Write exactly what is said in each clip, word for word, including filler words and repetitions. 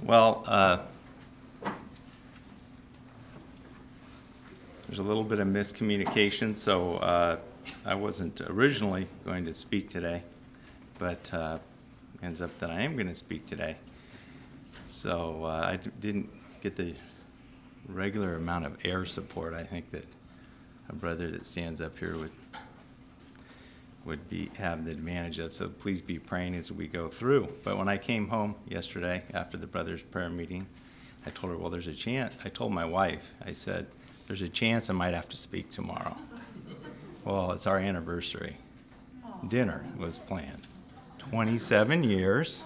Well, uh, there's a little bit of miscommunication, so uh, I wasn't originally going to speak today, but uh, ends up that I am going to speak today. So uh, I d- didn't get the regular amount of air support I think that a brother that stands up here would would be have the advantage of. So please be praying as we go through. But when I came home yesterday after the brothers' prayer meeting, I told her, well, there's a chance. I told my wife, I said, there's a chance I might have to speak tomorrow. Well, it's our anniversary. Dinner was planned. twenty-seven years.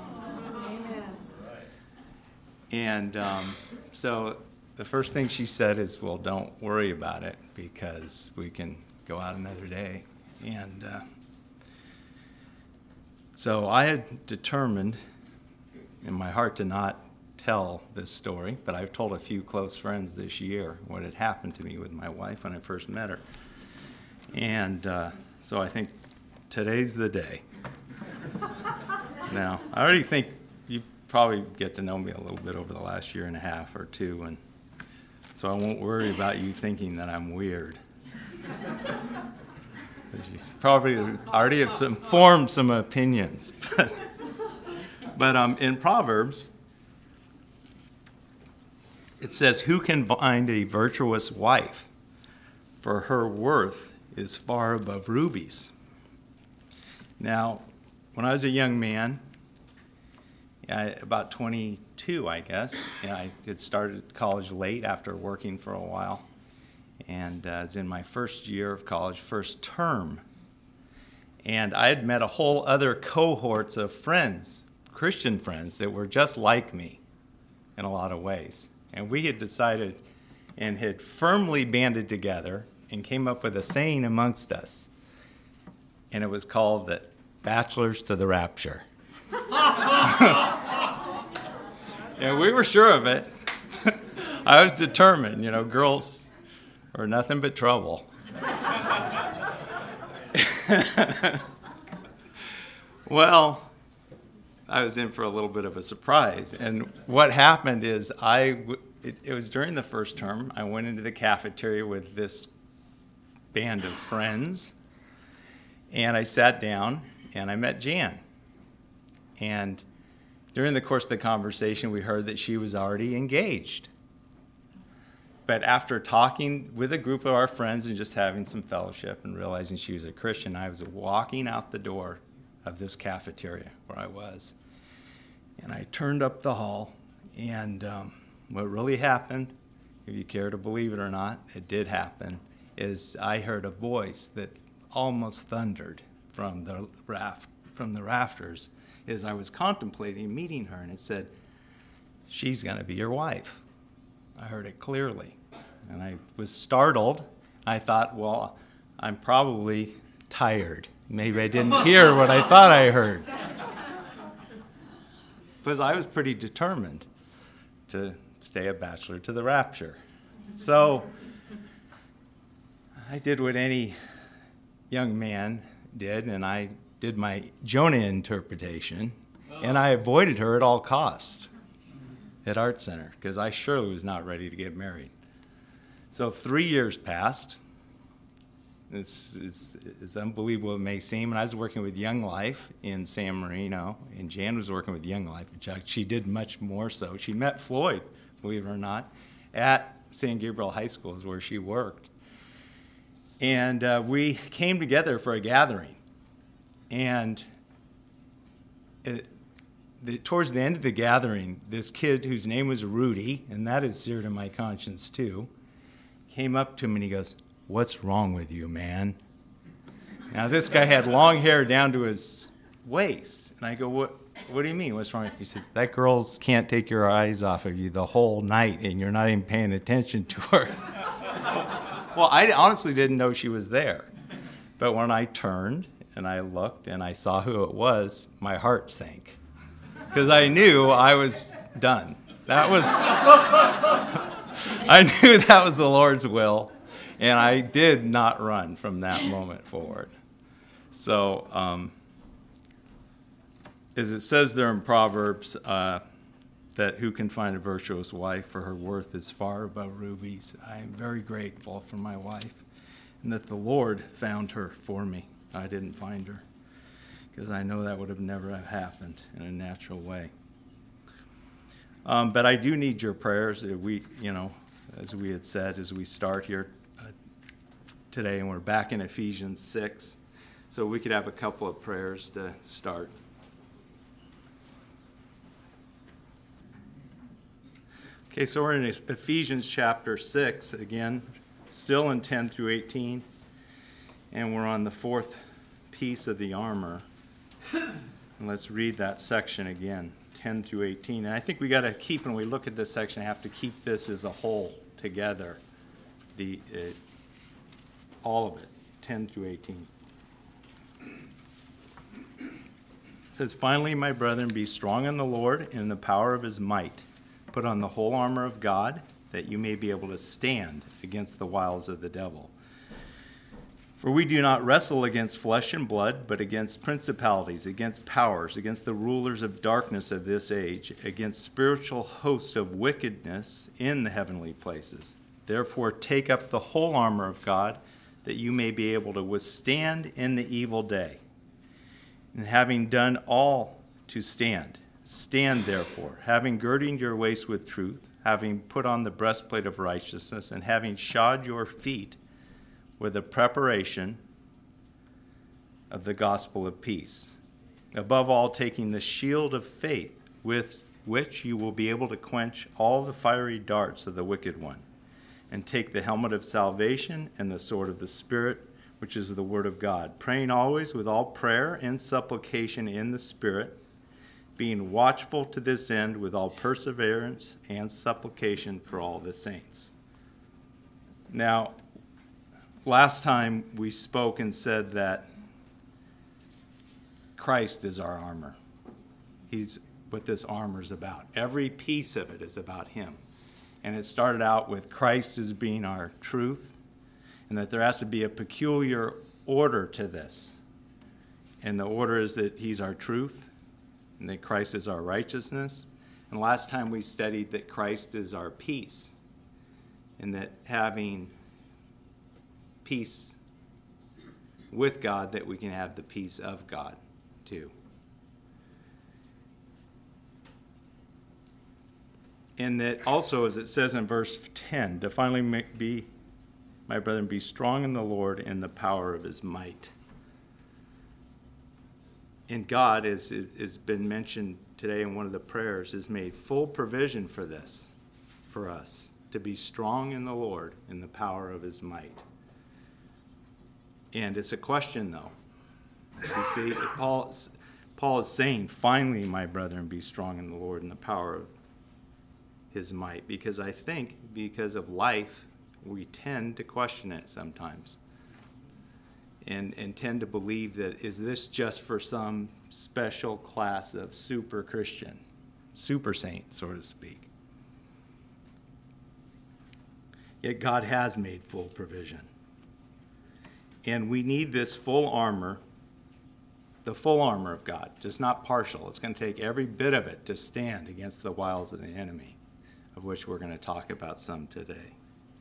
And um, so the first thing she said is, well, don't worry about it because we can go out another day. And uh, so I had determined in my heart to not tell this story, but I've told a few close friends this year what had happened to me with my wife when I first met her. And uh, so I think today's the day. Now, I already think you probably get to know me a little bit over the last year and a half or two, and so I won't worry about you thinking that I'm weird. You probably already have some, formed some opinions. But, but um, in Proverbs, it says, who can find a virtuous wife? For her worth is far above rubies. Now, when I was a young man, I, about twenty-two, I guess, and I had started college late after working for a while. And uh, I was in my first year of college, first term. And I had met a whole other cohorts of friends, Christian friends, that were just like me in a lot of ways. And we had decided and had firmly banded together and came up with a saying amongst us. And it was called the Bachelors to the Rapture. And we were sure of it. I was determined, you know, girls are nothing but trouble. Well, I was in for a little bit of a surprise. And what happened is I, it, it was during the first term, I went into the cafeteria with this band of friends, and I sat down, and I met Jan. And during the course of the conversation, we heard that she was already engaged. But after talking with a group of our friends and just having some fellowship and realizing she was a Christian, I was walking out the door of this cafeteria where I was. And I turned up the hall, and um, what really happened, if you care to believe it or not, it did happen, is I heard a voice that almost thundered from the raft, from the rafters as I was contemplating meeting her, and it said, she's going to be your wife. I heard it clearly, and I was startled. I thought, well, I'm probably tired. Maybe I didn't hear what I thought I heard. Because I was pretty determined to stay a bachelor to the rapture. So I did what any young man did, and I did my Jonah interpretation, and I avoided her at all costs at Art Center, because I surely was not ready to get married. So three years passed. It's, it's, it's unbelievable it may seem. And I was working with Young Life in San Marino, and Jan was working with Young Life. In fact, she did much more so. She met Floyd, believe it or not, at San Gabriel High School is where she worked. And uh, we came together for a gathering. And it, The, towards the end of the gathering, this kid whose name was Rudy, and that is dear to my conscience too, came up to him and he goes, "What's wrong with you, man?" Now this guy had long hair down to his waist, and I go, "What? What do you mean? What's wrong?" He says, "That girl can't take your eyes off of you the whole night, and you're not even paying attention to her." Well, I honestly didn't know she was there, but when I turned and I looked and I saw who it was, my heart sank. Because I knew I was done. That was, I knew that was the Lord's will, and I did not run from that moment forward. So, um, as it says there in Proverbs, uh, that who can find a virtuous wife, for her worth is far above rubies. I am very grateful for my wife, and that the Lord found her for me. I didn't find her, because I know that would have never have happened in a natural way. Um, but I do need your prayers. We, you know, as we had said, as we start here uh, today, and we're back in Ephesians six, so we could have a couple of prayers to start. Okay, so we're in Ephesians chapter six again, still in ten through eighteen, and we're on the fourth piece of the armor. And let's read that section again, ten through eighteen. And I think we got to keep, when we look at this section, have to keep this as a whole together, the uh, all of it, ten through eighteen. It says, "Finally, my brethren, be strong in the Lord and in the power of his might. Put on the whole armor of God, that you may be able to stand against the wiles of the devil. For we do not wrestle against flesh and blood, but against principalities, against powers, against the rulers of darkness of this age, against spiritual hosts of wickedness in the heavenly places. Therefore take up the whole armor of God, that you may be able to withstand in the evil day. And having done all to stand, stand therefore, having girded your waist with truth, having put on the breastplate of righteousness, and having shod your feet with the preparation of the gospel of peace. Above all, taking the shield of faith, with which you will be able to quench all the fiery darts of the wicked one. And take the helmet of salvation and the sword of the Spirit, which is the word of God, praying always with all prayer and supplication in the Spirit, being watchful to this end with all perseverance and supplication for all the saints." Now, last time we spoke and said that Christ is our armor. He's what this armor is about. Every piece of it is about him. And it started out with Christ as being our truth, and that there has to be a peculiar order to this. And the order is that he's our truth, and that Christ is our righteousness. And last time we studied that Christ is our peace, and that having peace with God, that we can have the peace of God too. And that also, as it says in verse ten, to finally make, be, my brethren, be strong in the Lord and the power of his might. And God, as has been mentioned today in one of the prayers, has made full provision for this, for us, to be strong in the Lord in the power of his might. And it's a question, though. You see, Paul, Paul is saying, finally, my brethren, be strong in the Lord in the power of his might. Because I think, because of life, we tend to question it sometimes. And, and tend to believe that, is this just for some special class of super Christian, super saint, so to speak? Yet God has made full provision. And we need this full armor, the full armor of God, just not partial. It's going to take every bit of it to stand against the wiles of the enemy, of which we're going to talk about some today.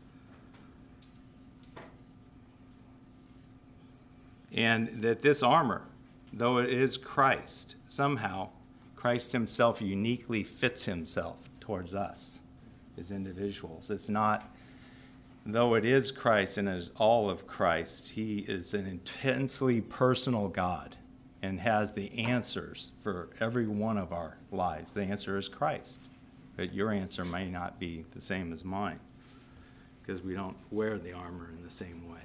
And that this armor, though it is Christ, somehow Christ himself uniquely fits himself towards us as individuals. It's not, though it is Christ and it is all of Christ, he is an intensely personal God and has the answers for every one of our lives. The answer is Christ. But your answer may not be the same as mine, because we don't wear the armor in the same way.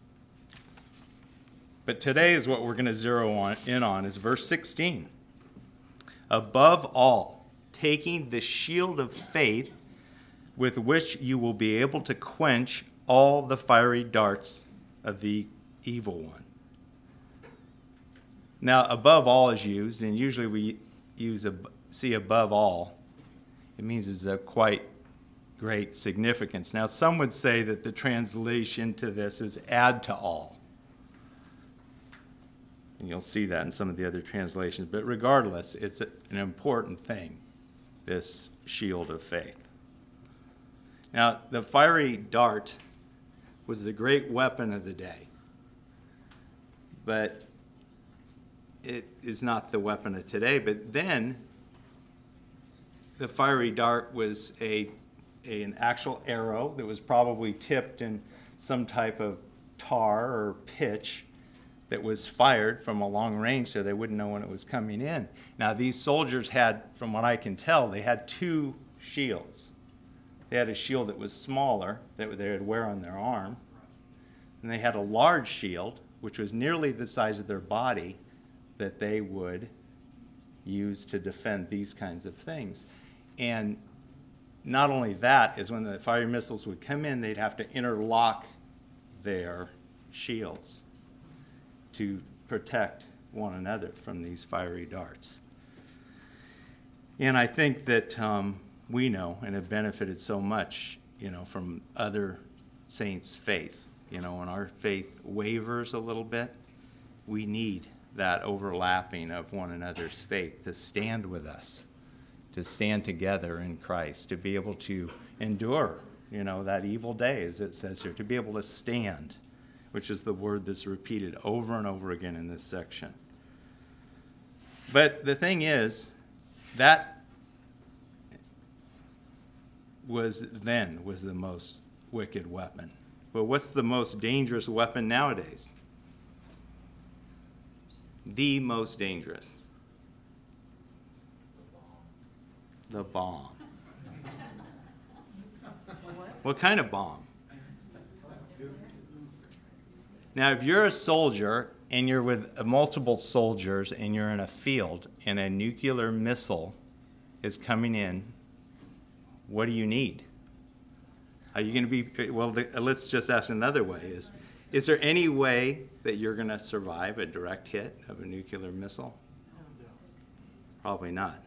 But today is what we're going to zero on, in on, is verse sixteen. Above all, taking the shield of faith, with which you will be able to quench all the fiery darts of the evil one. Now, above all is used, and usually we use a, see above all. It means it's a quite great significance. Now, some would say that the translation to this is add to all. And you'll see that in some of the other translations. But regardless, it's an important thing this shield of faith. Now, the fiery dart was the great weapon of the day, but it is not the weapon of today. But then the fiery dart was a, a an actual arrow that was probably tipped in some type of tar or pitch that was fired from a long range so they wouldn't know when it was coming in. Now, these soldiers had, from what I can tell, they had two shields. They had a shield that was smaller that they would wear on their arm, and they had a large shield, which was nearly the size of their body, that they would use to defend these kinds of things. And not only that, is when the fiery missiles would come in, they'd have to interlock their shields to protect one another from these fiery darts. And I think that um, we know and have benefited so much, you know, from other saints' faith. You know, when our faith wavers a little bit, we need that overlapping of one another's faith to stand with us, to stand together in Christ, to be able to endure, you know, that evil day, as it says here, to be able to stand, which is the word that's repeated over and over again in this section. But the thing is, that was then was the most wicked weapon. But what's the most dangerous weapon nowadays? The most dangerous. The bomb. What kind of bomb? Now, if you're a soldier and you're with multiple soldiers and you're in a field and a nuclear missile is coming in, what do you need? Are you going to be, well, the, let's just ask another way. Is, is there any way that you're going to survive a direct hit of a nuclear missile? Probably not.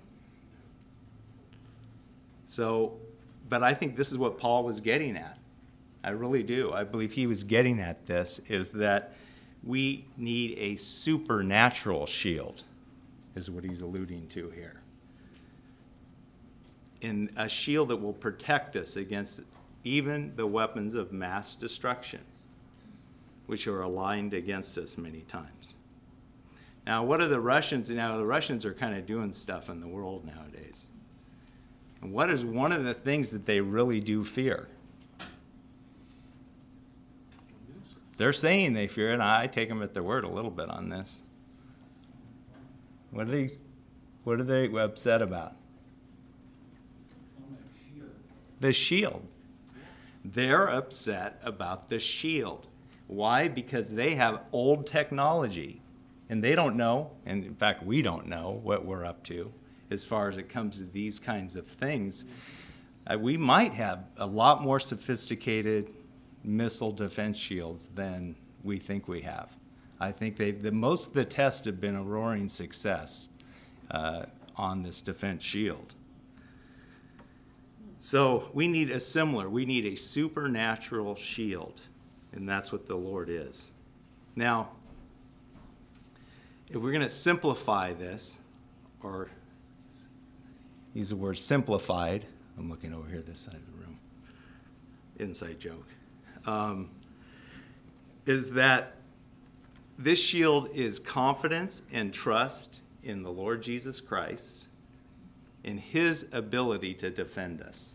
So, but I think this is what Paul was getting at. I really do. I believe he was getting at this, is that we need a supernatural shield, is what he's alluding to here. And a shield that will protect us against even the weapons of mass destruction, which are aligned against us many times. Now, what are the Russians? Now, the Russians are kind of doing stuff in the world nowadays. And what is one of the things that they really do fear? They're saying they fear it, and I take them at their word a little bit on this. What are they, what are they upset about? The shield. They're upset about the shield. Why? Because they have old technology, and they don't know, and in fact, we don't know what we're up to as far as it comes to these kinds of things. Uh, we might have a lot more sophisticated missile defense shields than we think we have. I think they've, the most of the tests have been a roaring success uh, on this defense shield. So we need a similar, we need a supernatural shield, and that's what the Lord is. Now, if we're going to simplify this, or use the word simplified, I'm looking over here this side of the room, inside joke, um, is that this shield is confidence and trust in the Lord Jesus Christ, in his ability to defend us.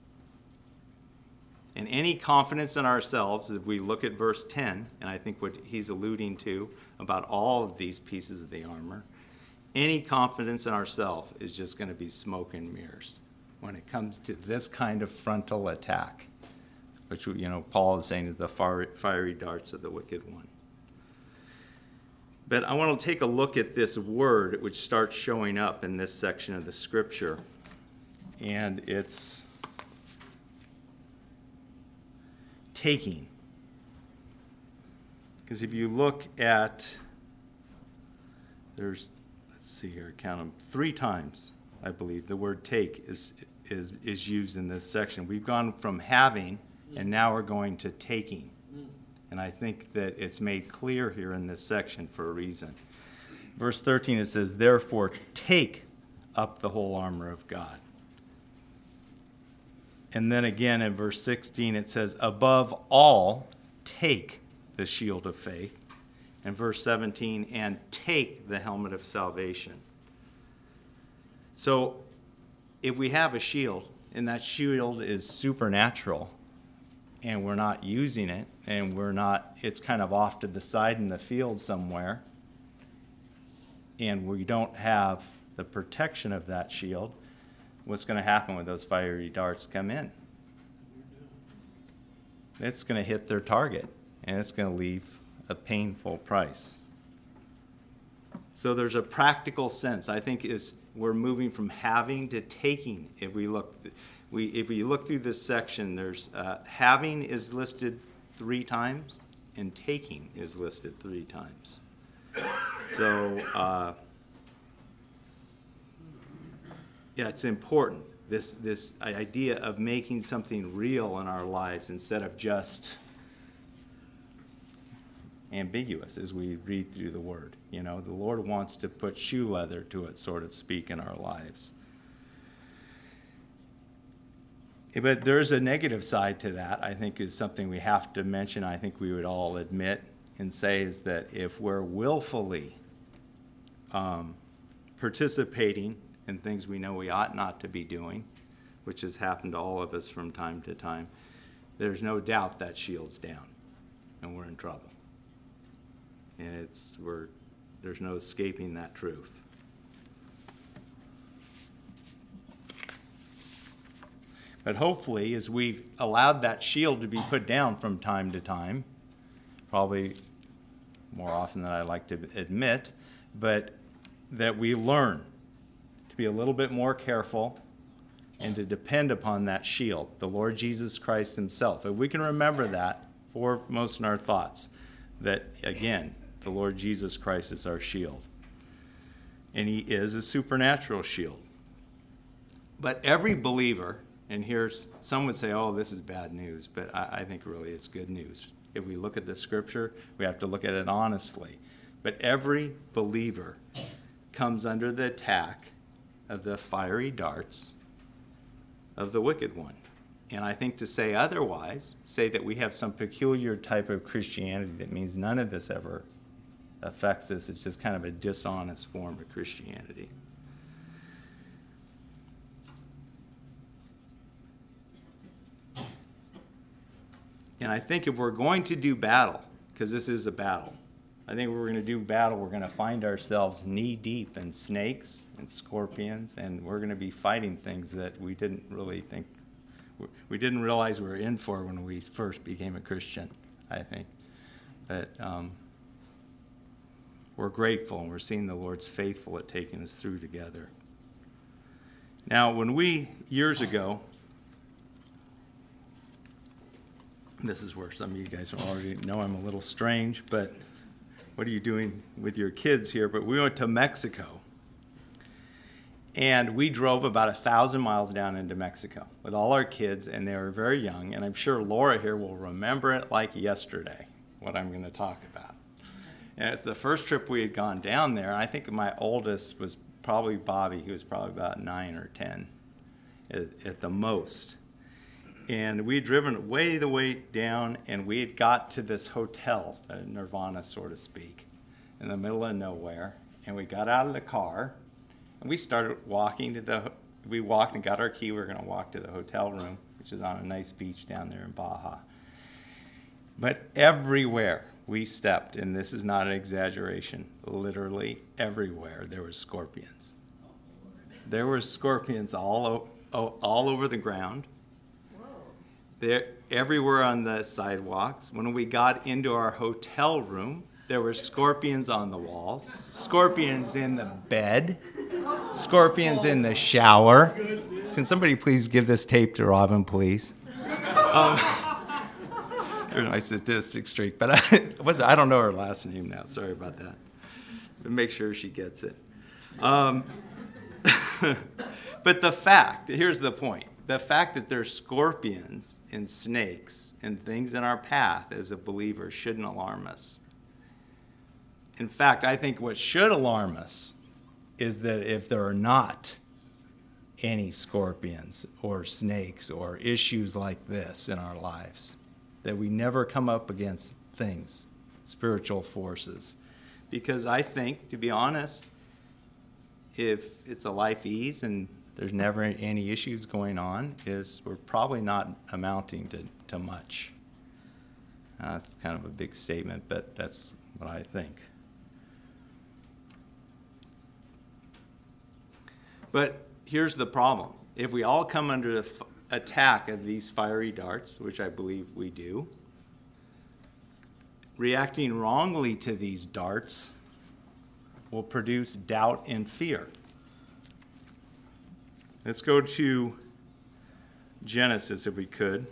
And any confidence in ourselves, if we look at verse ten, and I think what he's alluding to about all of these pieces of the armor, any confidence in ourselves is just going to be smoke and mirrors when it comes to this kind of frontal attack, which, you know, Paul is saying is the fiery darts of the wicked one. But I want to take a look at this word which starts showing up in this section of the scripture. And it's taking. Because if you look at, there's, let's see here, count them, three times, I believe, the word take is, is, is used in this section. We've gone from having, and now we're going to taking. And I think that it's made clear here in this section for a reason. Verse thirteen, it says, therefore take up the whole armor of God. And then again in verse sixteen it says, above all, take the shield of faith. And verse seventeen, and take the helmet of salvation. So if we have a shield, and that shield is supernatural, and we're not using it, and we're not, it's kind of off to the side in the field somewhere, and we don't have the protection of that shield, what's going to happen when those fiery darts come in? It's going to hit their target, and it's going to leave a painful price. So there's a practical sense, I think, is we're moving from having to taking. If we look, we if we look through this section, there's uh, having is listed three times, and taking is listed three times. So uh, yeah, it's important. This this idea of making something real in our lives instead of just ambiguous as we read through the Word. You know, the Lord wants to put shoe leather to it, so to speak, in our lives. But there's a negative side to that, I think, is something we have to mention. I think we would all admit and say is that if we're willfully um, participating in things we know we ought not to be doing, which has happened to all of us from time to time, there's no doubt that shield's down, and we're in trouble. And it's we're there's no escaping that truth. But hopefully, as we've allowed that shield to be put down from time to time, probably more often than I like to admit, but that we learn to be a little bit more careful and to depend upon that shield, the Lord Jesus Christ himself. If we can remember that foremost in our thoughts, that, again, the Lord Jesus Christ is our shield. And he is a supernatural shield. But every believer, and here's, some would say, oh, this is bad news, but I, I think really it's good news. If we look at the scripture, we have to look at it honestly. But every believer comes under the attack of the fiery darts of the wicked one. And I think to say otherwise, say that we have some peculiar type of Christianity that means none of this ever affects us. It's just kind of a dishonest form of Christianity. And I think if we're going to do battle, because this is a battle, I think if we're going to do battle, we're going to find ourselves knee-deep in snakes and scorpions, and we're going to be fighting things that we didn't really think, we didn't realize we were in for when we first became a Christian, I think. But um, we're grateful, and we're seeing the Lord's faithful at taking us through together. Now, when we, years ago, this is where some of you guys already know I'm a little strange, but what are you doing with your kids here? But we went to Mexico, and we drove about a thousand miles down into Mexico with all our kids, and they were very young, and I'm sure Laura here will remember it like yesterday, what I'm going to talk about. And it's the first trip we had gone down there. I think my oldest was probably Bobby. He was probably about nine or ten at, at the most. And we had driven way the way down, and we had got to this hotel, uh, Nirvana, so to speak, in the middle of nowhere. And we got out of the car, and we started walking to the, we walked and got our key. We were going to walk to the hotel room, which is on a nice beach down there in Baja. But everywhere we stepped, and this is not an exaggeration, literally everywhere there were scorpions. There were scorpions all, o- all over the ground. They're everywhere on the sidewalks. When we got into our hotel room, there were scorpions on the walls, scorpions in the bed, scorpions in the shower. Can somebody please give this tape to Robin, please? Um, there's my statistic streak, but I, I don't know her last name now. Sorry about that. But make sure she gets it. Um, but the fact, here's the point. The fact that there's scorpions and snakes and things in our path as a believer shouldn't alarm us. In fact, I think what should alarm us is that if there are not any scorpions or snakes or issues like this in our lives, that we never come up against things, spiritual forces. Because I think, to be honest, if it's a life ease and there's never any issues going on, is we're probably not amounting to, to much. Uh, that's kind of a big statement, but that's what I think. But here's the problem. If we all come under the f- attack of these fiery darts, which I believe we do, reacting wrongly to these darts will produce doubt and fear. Let's go to Genesis, if we could.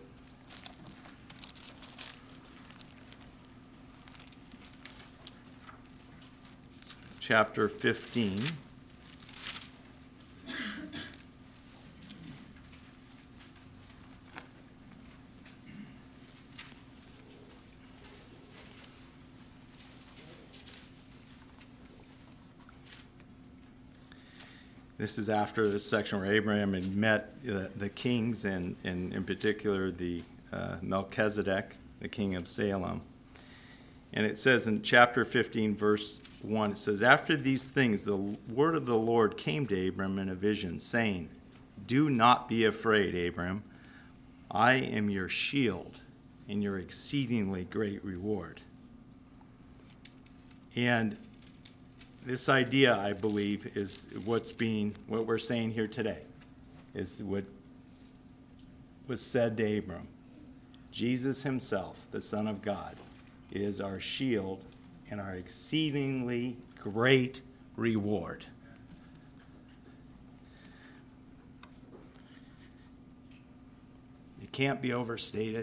Chapter fifteen. This is after the section where Abraham had met uh, the kings, and, and in particular the uh, Melchizedek, the king of Salem. And it says in chapter fifteen, verse one, it says, "After these things, the word of the Lord came to Abram in a vision, saying, 'Do not be afraid, Abram. I am your shield and your exceedingly great reward.'" And this idea, I believe, is what's being, what we're saying here today, is what was said to Abram. Jesus himself, the Son of God, is our shield and our exceedingly great reward. It can't be overstated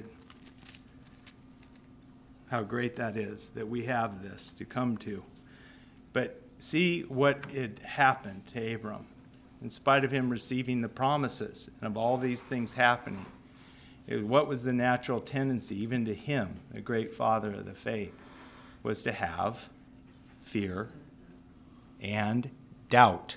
how great that is, that we have this to come to. But see what had happened to Abram. In spite of him receiving the promises and of all these things happening, it, what was the natural tendency, even to him, the great father of the faith, was to have fear and doubt.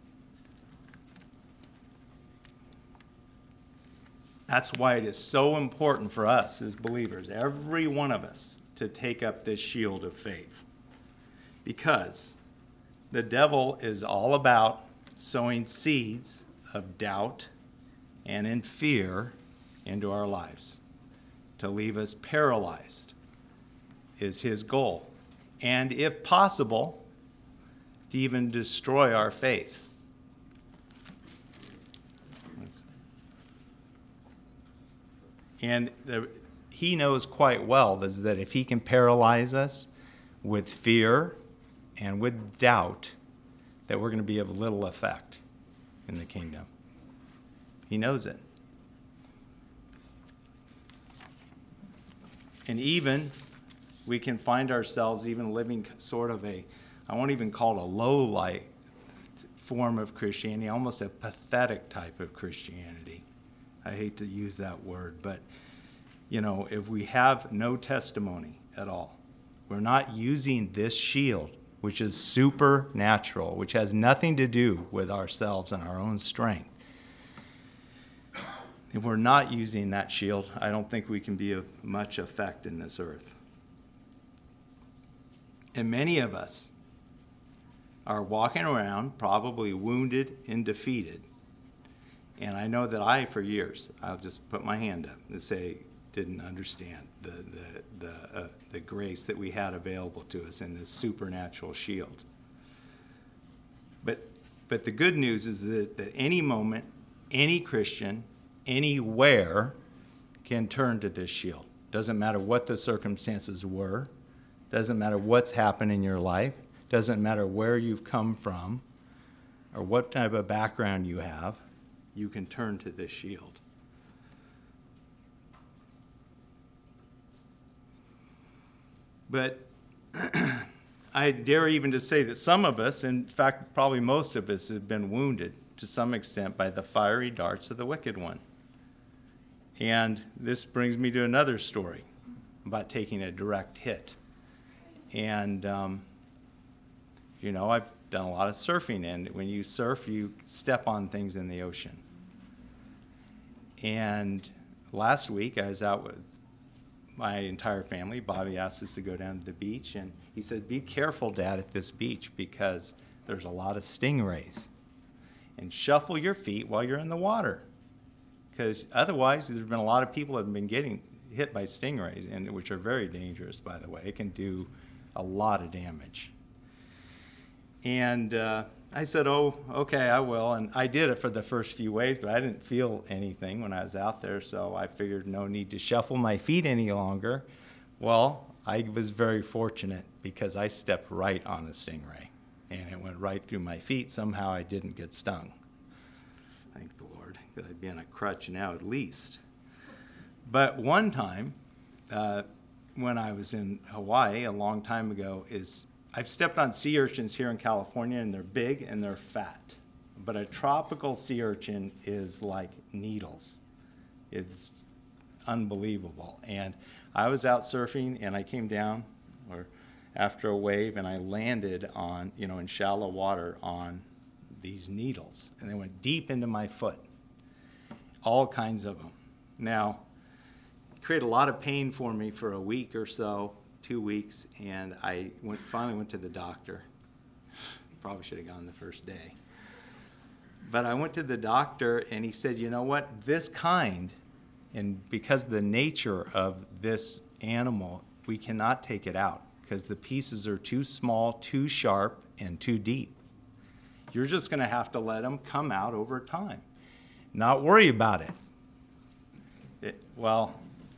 That's why it is so important for us as believers, every one of us, to take up this shield of faith. Because the devil is all about sowing seeds of doubt and in fear into our lives. To leave us paralyzed is his goal. And if possible, to even destroy our faith. And the, he knows quite well that if he can paralyze us with fear and with doubt, that we're going to be of little effect in the kingdom. He knows it. And even we can find ourselves even living sort of a, I won't even call it a low-light form of Christianity, almost a pathetic type of Christianity. I hate to use that word, but, you know, if we have no testimony at all, we're not using this shield, which is supernatural, which has nothing to do with ourselves and our own strength. If we're not using that shield, I don't think we can be of much effect in this earth. And many of us are walking around probably wounded and defeated. And I know that I, for years, I'll just put my hand up and say, didn't understand the the the, uh, the grace that we had available to us in this supernatural shield. But but the good news is that at any moment, any Christian, anywhere, can turn to this shield. Doesn't matter what the circumstances were. Doesn't matter what's happened in your life. Doesn't matter where you've come from or what type of background you have. You can turn to this shield. But I dare even to say that some of us, in fact, probably most of us, have been wounded to some extent by the fiery darts of the wicked one. And this brings me to another story about taking a direct hit. And, um, you know, I've done a lot of surfing, and when you surf, you step on things in the ocean. And last week, I was out with my entire family. Bobby asked us to go down to the beach, and he said, "Be careful, Dad, at this beach, because there's a lot of stingrays. And shuffle your feet while you're in the water, because otherwise there's been a lot of people that have been getting hit by stingrays, and which are very dangerous, by the way. It can do a lot of damage." And uh, I said, "Oh, okay, I will." And I did it for the first few waves, but I didn't feel anything when I was out there, so I figured no need to shuffle my feet any longer. Well, I was very fortunate because I stepped right on a stingray, and it went right through my feet. Somehow I didn't get stung. Thank the Lord, because I'd be on a crutch now at least. But one time, uh, when I was in Hawaii a long time ago, is I've stepped on sea urchins here in California, and they're big and they're fat. But a tropical sea urchin is like needles. It's unbelievable. And I was out surfing, and I came down or after a wave, and I landed on, you know, in shallow water on these needles. And they went deep into my foot, all kinds of them. Now, it created a lot of pain for me for a week or so. Two weeks, and I went, finally went to the doctor. Probably should have gone the first day. But I went to the doctor, and he said, "You know what? This kind, and because of the nature of this animal, we cannot take it out because the pieces are too small, too sharp, and too deep. You're just going to have to let them come out over time. Not worry about it." It well...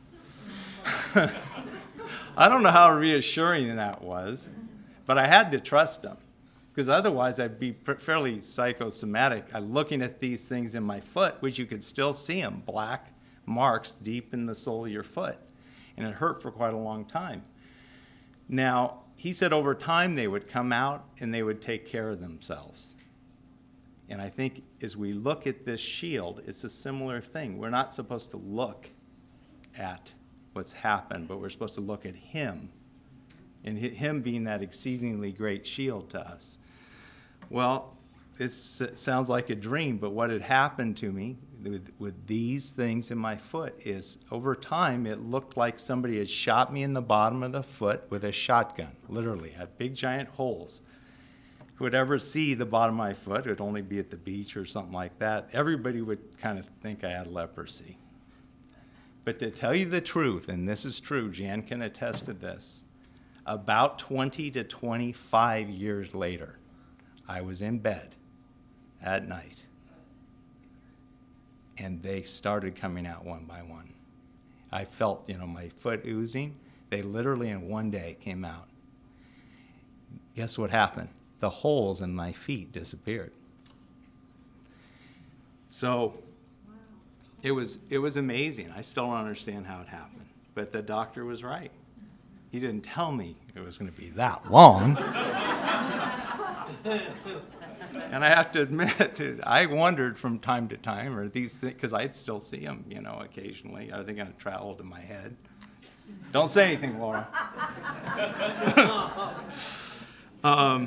I don't know how reassuring that was, but I had to trust him, because otherwise I'd be fairly psychosomatic. I'm looking at these things in my foot, which you could still see them, black marks deep in the sole of your foot, and it hurt for quite a long time. Now, he said over time they would come out and they would take care of themselves. And I think as we look at this shield, it's a similar thing. We're not supposed to look at what's happened, but we're supposed to look at him, and him being that exceedingly great shield to us. Well, this sounds like a dream, but what had happened to me with, with these things in my foot is over time it looked like somebody had shot me in the bottom of the foot with a shotgun, literally, had big giant holes. Who would ever see the bottom of my foot, it would only be at the beach or something like that, everybody would kind of think I had leprosy. But to tell you the truth, and this is true, Jan can attest to this, about twenty to twenty-five years later, I was in bed at night, and they started coming out one by one. I felt, you know, my foot oozing. They literally in one day came out. Guess what happened? The holes in my feet disappeared. So It was it was amazing. I still don't understand how it happened. But the doctor was right. He didn't tell me it was going to be that long. And I have to admit, I wondered from time to time, or these things, because I'd still see them, you know, occasionally. Are they going to travel to my head? Don't say anything, Laura. um,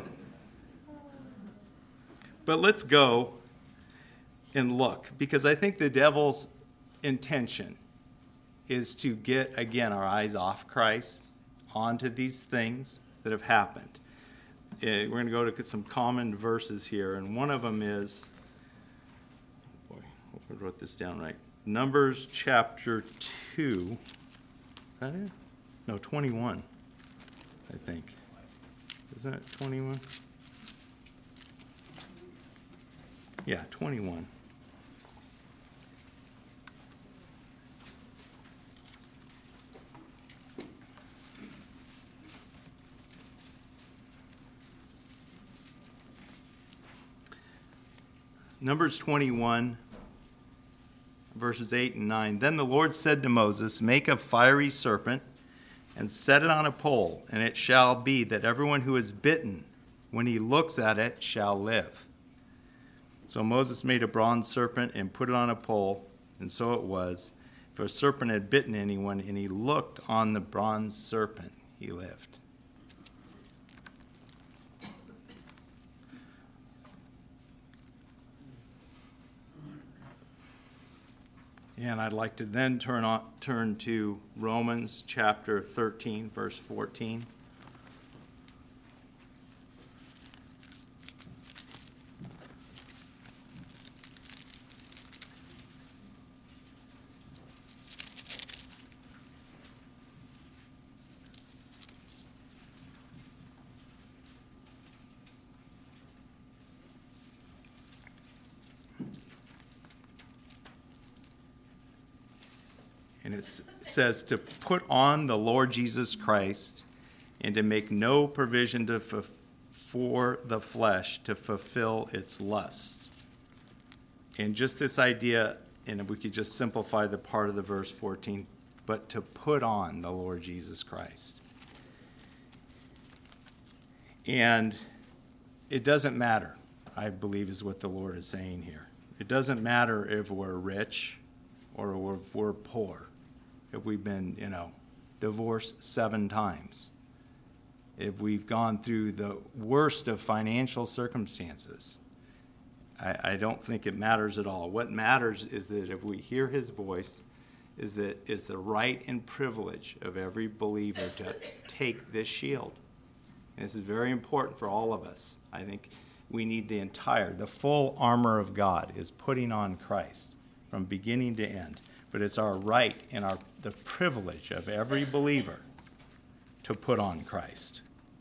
but let's go and look, because I think the devil's intention is to get, again, our eyes off Christ, onto these things that have happened. Uh, we're going to go to some common verses here, and one of them is, boy, I wrote this down right, Numbers chapter two. Is that it? No, twenty-one, I think. Isn't it twenty-one? Yeah, twenty-one. Numbers twenty-one, verses eight and nine. Then the Lord said to Moses, "Make a fiery serpent and set it on a pole, and it shall be that everyone who is bitten, when he looks at it, shall live." So Moses made a bronze serpent and put it on a pole, and so it was. If a serpent had bitten anyone, and he looked on the bronze serpent, he lived. And I'd like to then turn on, turn to Romans chapter thirteen, verse fourteen. And it says to put on the Lord Jesus Christ and to make no provision to f- for the flesh to fulfill its lusts. And just this idea, and if we could just simplify the part of the verse fourteen, but to put on the Lord Jesus Christ. And it doesn't matter, I believe, is what the Lord is saying here. It doesn't matter if we're rich or if we're poor. If we've been, you know, divorced seven times, if we've gone through the worst of financial circumstances, I, I don't think it matters at all. What matters is that if we hear his voice, is that it's the right and privilege of every believer to take this shield. And this is very important for all of us. I think we need the entire, the full armor of God is putting on Christ from beginning to end. But it's our right and our the privilege of every believer to put on Christ.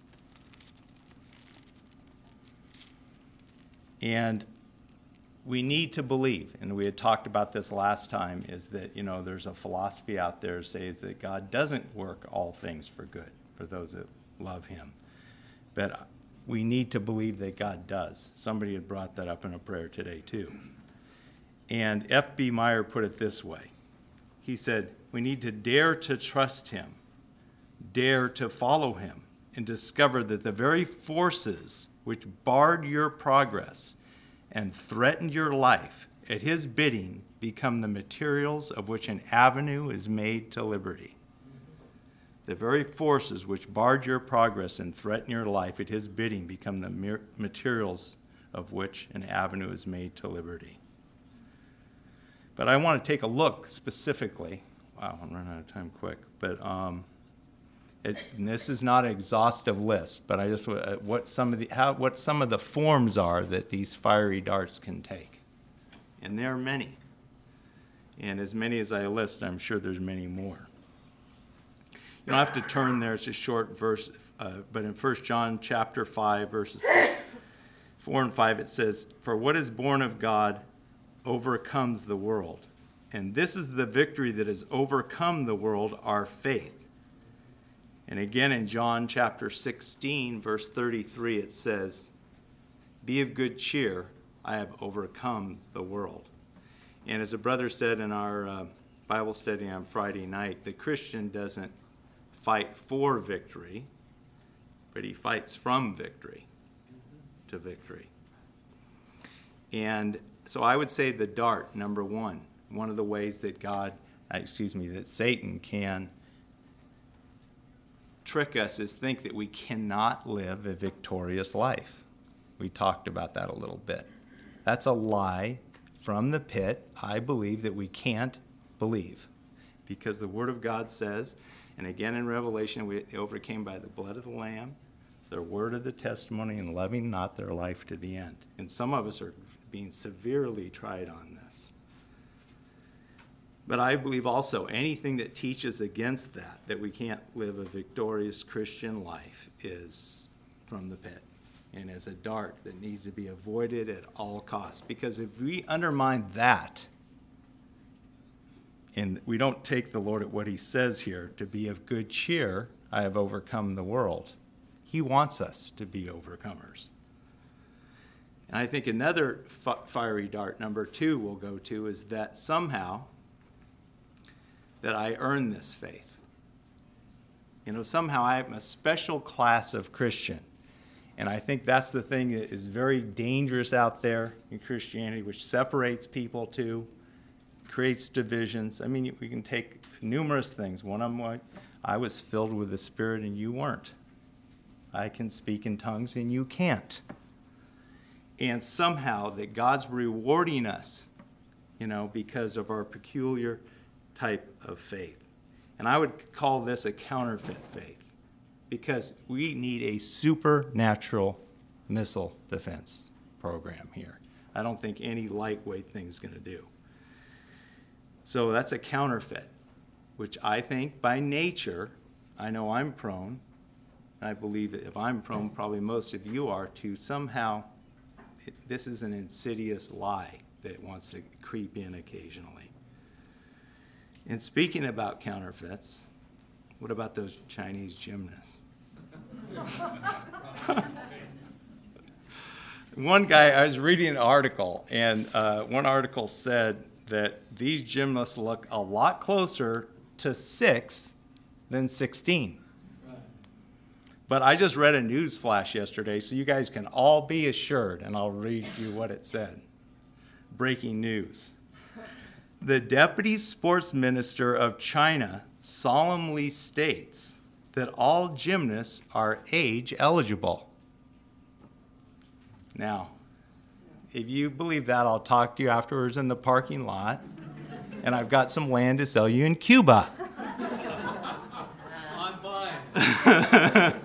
And we need to believe, and we had talked about this last time, is that, you know, there's a philosophy out there that says that God doesn't work all things for good for those that love him. But we need to believe that God does. Somebody had brought that up in a prayer today too. And F B Meyer put it this way. He said, we need to dare to trust him, dare to follow him, and discover that the very forces which barred your progress and threatened your life at his bidding become the materials of which an avenue is made to liberty. The very forces which barred your progress and threatened your life at his bidding become the materials of which an avenue is made to liberty. But I want to take a look specifically. Wow, I'm running out of time quick. But um, it, this is not an exhaustive list. But I just uh, what some of the how what some of the forms are that these fiery darts can take, and there are many. And as many as I list, I'm sure there's many more. You don't have to turn there; it's a short verse. Uh, but in First John chapter five, verses four and five, it says, "For what is born of God overcomes the world. And this is the victory that has overcome the world, our faith." And again in John chapter sixteen, verse thirty-three, it says, "Be of good cheer, I have overcome the world." And as a brother said in our uh, Bible study on Friday night, the Christian doesn't fight for victory, but he fights from victory to victory. And so I would say the dart, number one, one of the ways that God, excuse me, that Satan can trick us is think that we cannot live a victorious life. We talked about that a little bit. That's a lie from the pit. I believe that we can't believe because the Word of God says, and again in Revelation, we overcame by the blood of the Lamb, their word of the testimony, and loving not their life to the end. And some of us are being severely tried on this. But I believe also anything that teaches against that, that we can't live a victorious Christian life, is from the pit and is a dart that needs to be avoided at all costs. Because if we undermine that, and we don't take the Lord at what he says here, to be of good cheer, I have overcome the world. He wants us to be overcomers. And I think another f- fiery dart, number two, we'll go to is that somehow that I earn this faith. You know, somehow I'm a special class of Christian. And I think that's the thing that is very dangerous out there in Christianity, which separates people too, creates divisions. I mean, we can take numerous things. One of them, like, I was filled with the Spirit and you weren't. I can speak in tongues and you can't. And somehow that God's rewarding us you know, because of our peculiar type of faith. And I would call this a counterfeit faith, because we need a supernatural missile defense program here. I don't think any lightweight thing is going to do. So that's a counterfeit, which I think by nature, I know I'm prone, and I believe that if I'm prone, probably most of you are, to somehow, it, this is an insidious lie that wants to creep in occasionally. And speaking about counterfeits, what about those Chinese gymnasts? One guy, I was reading an article, and uh, one article said that these gymnasts look a lot closer to six than sixteen. Right. But I just read a news flash yesterday, so you guys can all be assured, and I'll read you what it said. Breaking news. The Deputy Sports Minister of China solemnly states that all gymnasts are age eligible. Now, if you believe that, I'll talk to you afterwards in the parking lot, and I've got some land to sell you in Cuba. I'm buying.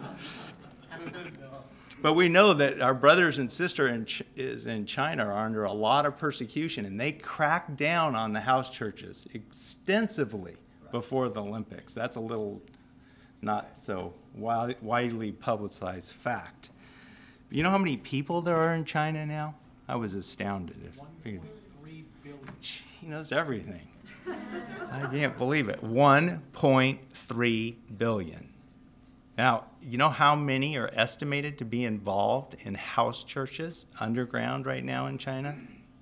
But we know that our brothers and sisters in, Ch- is in China are under a lot of persecution, and they cracked down on the house churches extensively before the Olympics. That's a little not so wi- widely publicized fact. You know how many people there are in China now? I was astounded. one point three billion. He knows everything. I can't believe it. one point three billion. Now, you know how many are estimated to be involved in house churches underground right now in China?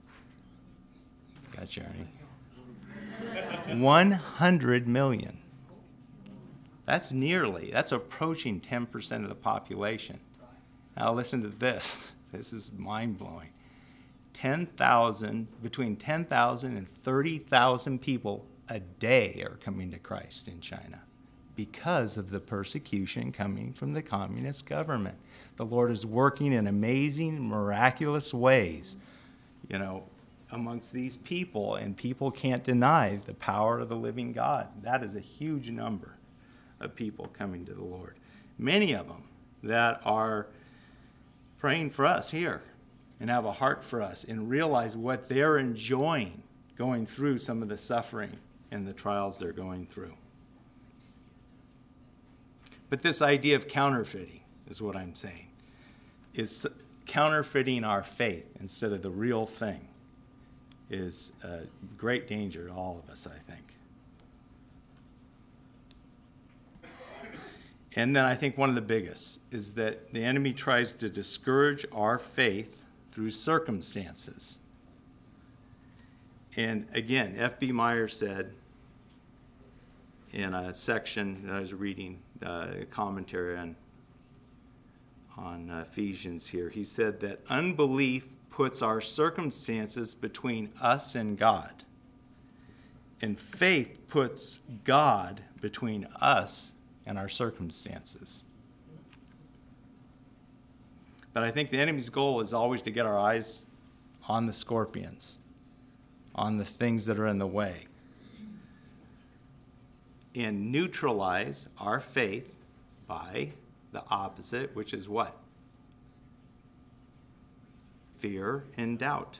Got you, Ernie. one hundred million. That's nearly, that's approaching ten percent of the population. Now listen to this. This is mind-blowing. ten thousand, between ten thousand and thirty thousand people a day are coming to Christ in China because of the persecution coming from the communist government. The Lord is working in amazing, miraculous ways, you know, amongst these people, and people can't deny the power of the living God. That is a huge number of people coming to the Lord. Many of them that are praying for us here and have a heart for us and realize what they're enjoying going through some of the suffering and the trials they're going through. But this idea of counterfeiting is what I'm saying. Is counterfeiting our faith instead of the real thing is a great danger to all of us, I think. And then I think one of the biggest is that the enemy tries to discourage our faith through circumstances. And again, F B Meyer said in a section that I was reading, uh, a commentary on, on Ephesians here, he said that unbelief puts our circumstances between us and God, and faith puts God between us and our circumstances. But I think the enemy's goal is always to get our eyes on the scorpions, on the things that are in the way, and neutralize our faith by the opposite, which is what? Fear and doubt.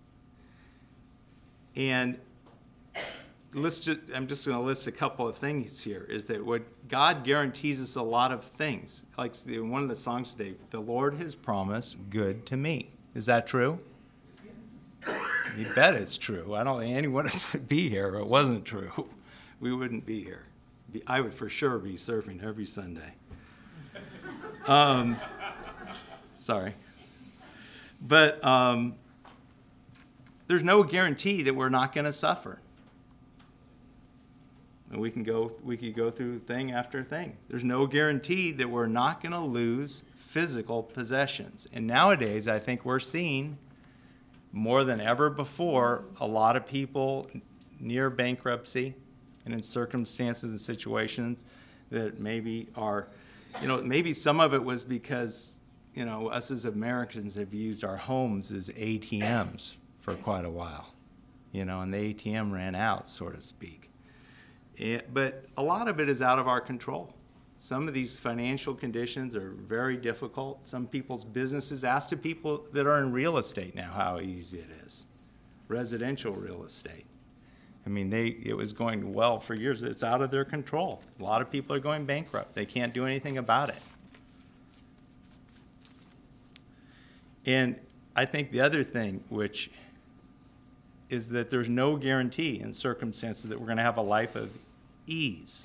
And let's just, I'm just going to list a couple of things here, is that what God guarantees us a lot of things. Like one of the songs today, the Lord has promised good to me. Is that true? You bet it's true. I don't think any one of us would be here if it wasn't true. We wouldn't be here. I would for sure be surfing every Sunday. Um, sorry. But um, there's no guarantee that we're not going to suffer. And we can go we could go through thing after thing. There's no guarantee that we're not going to lose physical possessions. And nowadays, I think we're seeing more than ever before a lot of people near bankruptcy and in circumstances and situations that maybe are, you know, maybe some of it was because, you know, us as Americans have used our homes as A T Ms for quite a while. you know, and the A T M ran out, so to speak. It, but a lot of it is out of our control. Some of these financial conditions are very difficult. Some people's businesses, ask the people that are in real estate now how easy it is. Residential real estate. I mean, they it was going well for years. It's out of their control. A lot of people are going bankrupt. They can't do anything about it. And I think the other thing, which is that there's no guarantee in circumstances that we're going to have a life of ease.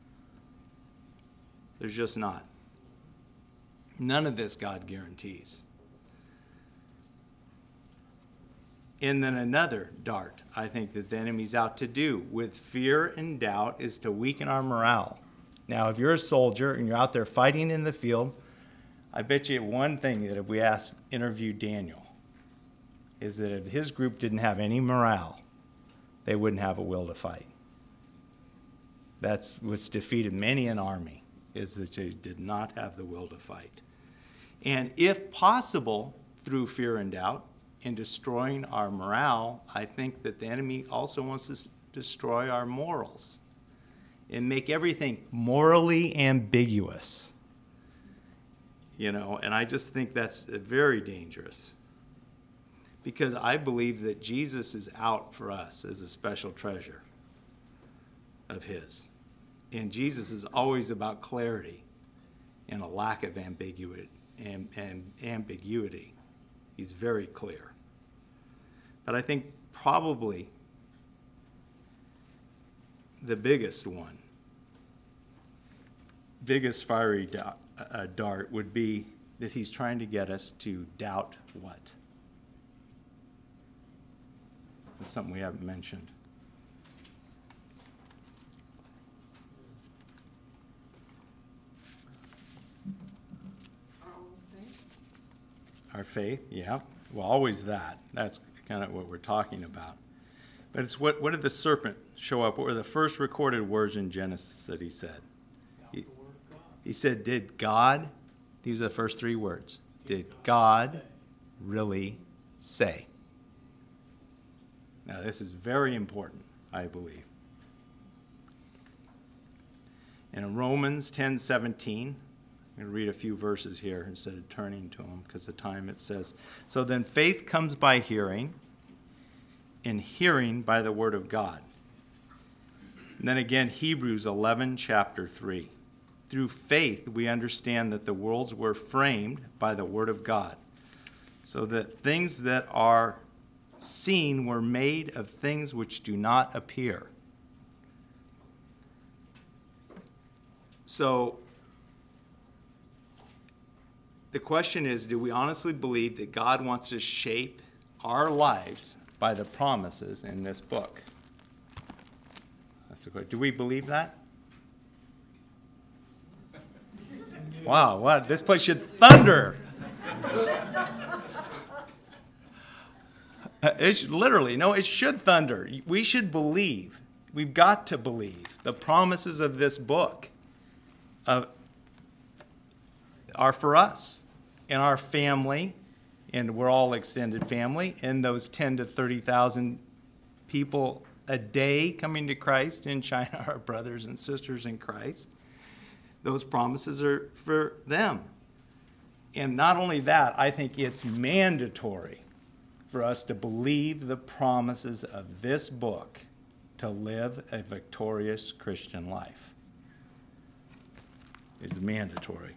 There's just not. None of this God guarantees. And then another dart, I think, that the enemy's out to do with fear and doubt is to weaken our morale. Now, if you're a soldier and you're out there fighting in the field, I bet you one thing that if we asked, interview Daniel, is that if his group didn't have any morale, they wouldn't have a will to fight. That's what's defeated many an army, is that they did not have the will to fight. And if possible, through fear and doubt, in destroying our morale, I think that the enemy also wants to s- destroy our morals and make everything morally ambiguous. You know, and I just think that's very dangerous. Because I believe that Jesus is out for us as a special treasure of his. And Jesus is always about clarity and a lack of ambiguity. And, and ambiguity. He's very clear. But I think probably the biggest one, biggest fiery dart, uh, dart would be that he's trying to get us to doubt what? That's something we haven't mentioned. Our faith, yeah. Well, always that. That's kind of what we're talking about. But it's what, what did the serpent show up? What were the first recorded words in Genesis that he said? He, he said, did God, these are the first three words, did God really say? Now, this is very important, I believe. In Romans ten seventeen, I'm going to read a few verses here instead of turning to them because of time. It says, so then faith comes by hearing, and hearing by the word of God. And then again, Hebrews eleven, chapter three. Through faith, we understand that the worlds were framed by the word of God, so that things that are seen were made of things which do not appear. So, the question is, do we honestly believe that God wants to shape our lives by the promises in this book? That's the question. Do we believe that? Wow, what? This place should thunder. It should, literally, no, it should thunder. We should believe. We've got to believe the promises of this book uh, are for us and our family, and we're all extended family, and those ten to thirty thousand people a day coming to Christ in China, our brothers and sisters in Christ. Those promises are for them. And not only that, I think it's mandatory for us to believe the promises of this book to live a victorious Christian life. It's mandatory.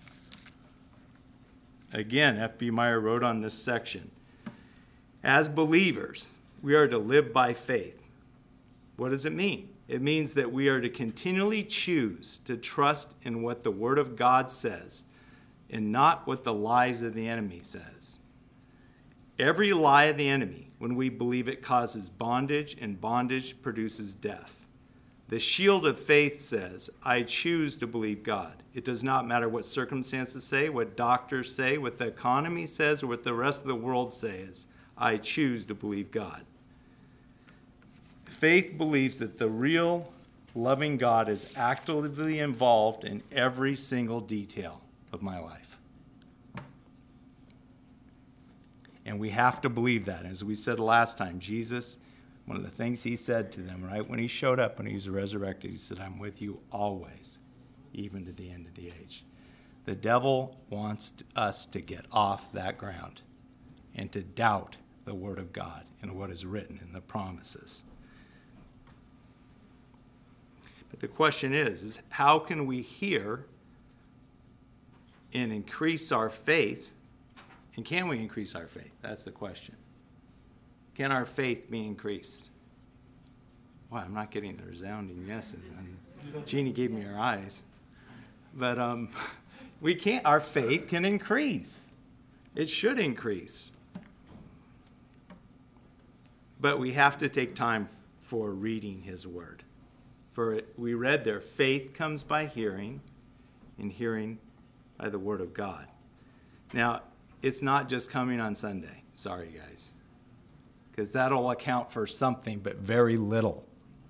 Again, F B Meyer wrote on this section, as believers, we are to live by faith. What does it mean? It means that we are to continually choose to trust in what the Word of God says and not what the lies of the enemy says. Every lie of the enemy, when we believe it, causes bondage, and bondage produces death. The shield of faith says, I choose to believe God. It does not matter what circumstances say, what doctors say, what the economy says, or what the rest of the world says. I choose to believe God. Faith believes that the real loving God is actively involved in every single detail of my life. And we have to believe that. As we said last time, Jesus one of the things he said to them right when he showed up, when he was resurrected, he said, I'm with you always, even to the end of the age. The devil wants us to get off that ground and to doubt the Word of God and what is written in the promises. But the question is, is how can we hear and increase our faith? And can we increase our faith? That's the question. Can our faith be increased? Well, I'm not getting the resounding yeses. And Jeannie gave me her eyes. But um, we can't. Our faith can increase. It should increase. But we have to take time for reading his word. For it, we read there, faith comes by hearing, and hearing by the word of God. Now, it's not just coming on Sunday. Sorry, guys. Because that'll account for something, but very little.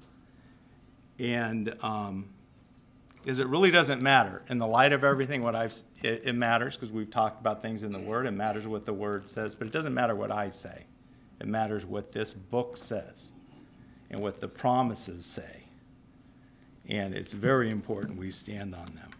And um, because it really doesn't matter. In the light of everything, what I've it, it matters, because we've talked about things in the Word. It matters what the Word says, but it doesn't matter what I say. It matters what this book says and what the promises say. And it's very important we stand on them.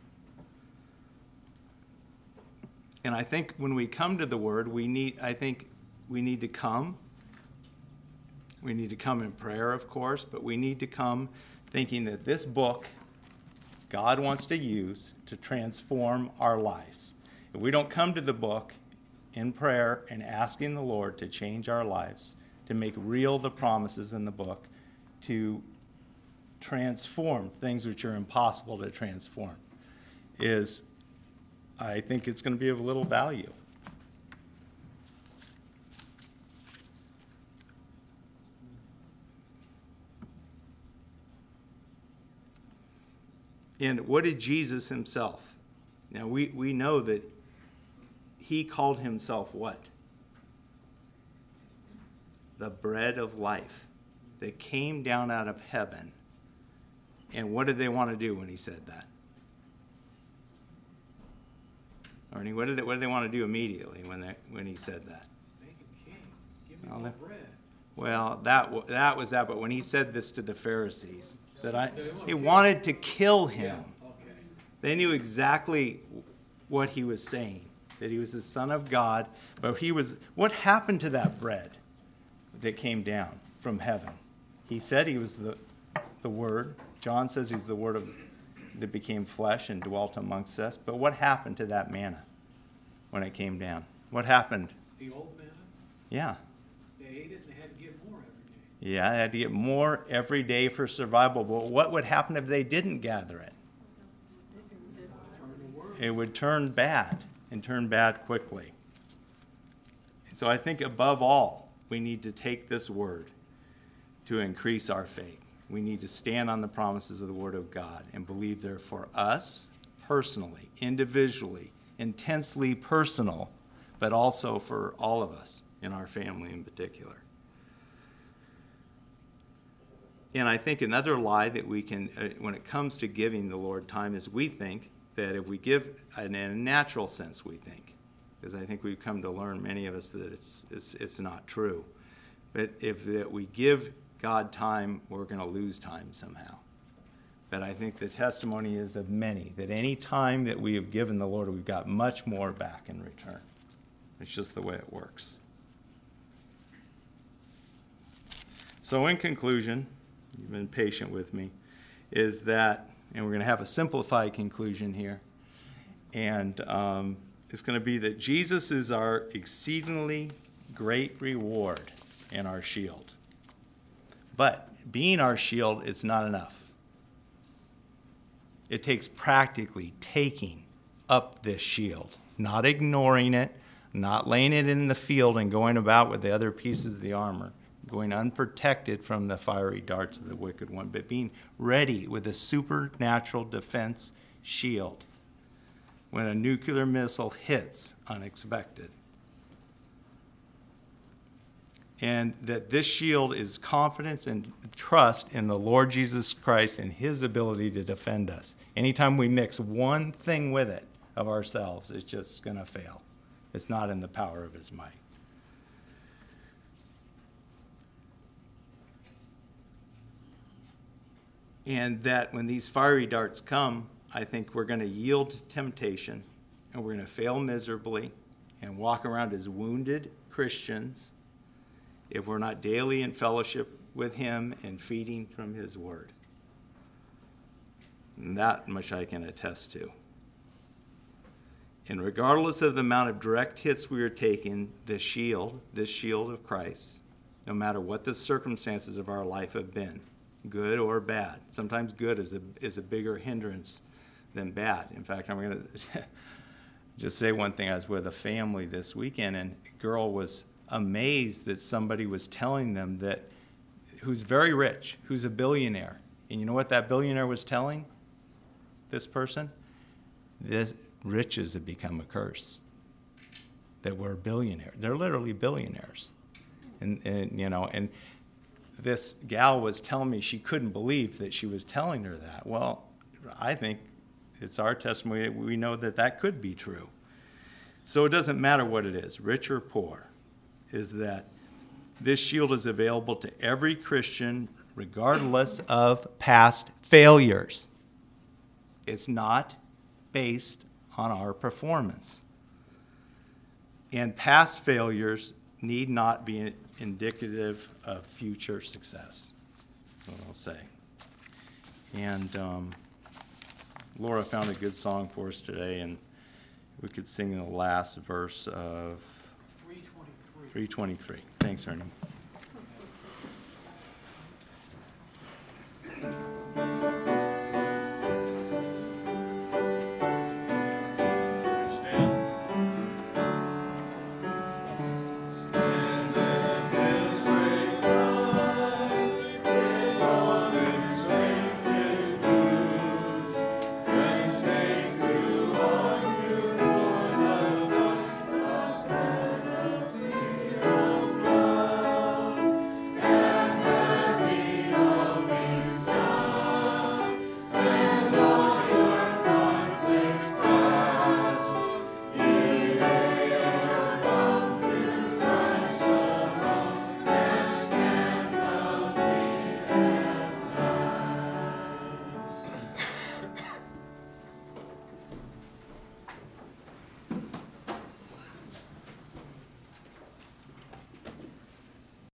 And I think when we come to the Word, we need, I think we need to come. We need to come in prayer, of course, but we need to come thinking that this book God wants to use to transform our lives. If we don't come to the book in prayer and asking the Lord to change our lives, to make real the promises in the book, to transform things which are impossible to transform, is, I think it's going to be of little value. And what did Jesus himself? Now, we, we know that he called himself what? The bread of life that came down out of heaven. And what did they want to do when he said that? Ernie, what did they, what did they want to do immediately when they, when he said that? Make him king. Give me Well, more that- bread. Well, that that was that. But when he said this to the Pharisees, that I he wanted to kill him. Okay. They knew exactly what he was saying, that he was the Son of God. But he was. What happened to that bread that came down from heaven? He said he was the the Word. John says he's the Word of that became flesh and dwelt amongst us. But what happened to that manna when it came down? What happened? The old manna, Yeah. they ate it and they had to get more every day. Yeah, they had to get more every day for survival. But what would happen if they didn't gather it? Turn the word. It would turn bad, and turn bad quickly. So I think above all, we need to take this word to increase our faith. We need to stand on the promises of the Word of God and believe they're for us personally, individually, intensely personal, but also for all of us in our family in particular. And I think another lie that we can, uh, when it comes to giving the Lord time, is we think that if we give, in a natural sense we think, because I think we've come to learn, many of us, that it's it's, it's not true. But if that we give God time, we're going to lose time somehow. But I think the testimony is of many, that any time that we have given the Lord, we've got much more back in return. It's just the way it works. So in conclusion, you've been patient with me, is that, and we're going to have a simplified conclusion here, and um, it's going to be that Jesus is our exceedingly great reward and our shield. But being our shield is not enough. It takes practically taking up this shield, not ignoring it, not laying it in the field and going about with the other pieces of the armor, going unprotected from the fiery darts of the wicked one, but being ready with a supernatural defense shield when a nuclear missile hits unexpected. And that this shield is confidence and trust in the Lord Jesus Christ and his ability to defend us. Anytime we mix one thing with it of ourselves, it's just going to fail. It's not in the power of his might. And that when these fiery darts come, I think we're going to yield to temptation, and we're going to fail miserably and walk around as wounded Christians if we're not daily in fellowship with him and feeding from his word. And that much I can attest to. And regardless of the amount of direct hits we are taking, the shield, this shield of Christ, no matter what the circumstances of our life have been, good or bad. Sometimes good is a, is a bigger hindrance than bad. In fact, I'm going to just say one thing. I was with a family this weekend, and a girl was amazed that somebody was telling them that, who's very rich, who's a billionaire. And you know what that billionaire was telling this person? This riches have become a curse. That we're billionaires. They're literally billionaires. And, and you know, and this gal was telling me she couldn't believe that she was telling her that. Well, I think it's our testimony. We know that that could be true. So it doesn't matter what it is, rich or poor, is that this shield is available to every Christian regardless of past failures. It's not based on our performance. And past failures need not be indicative of future success. That's what I'll say. And um, Laura found a good song for us today, and we could sing the last verse of three twenty-three. three twenty-three. Thanks, Ernie.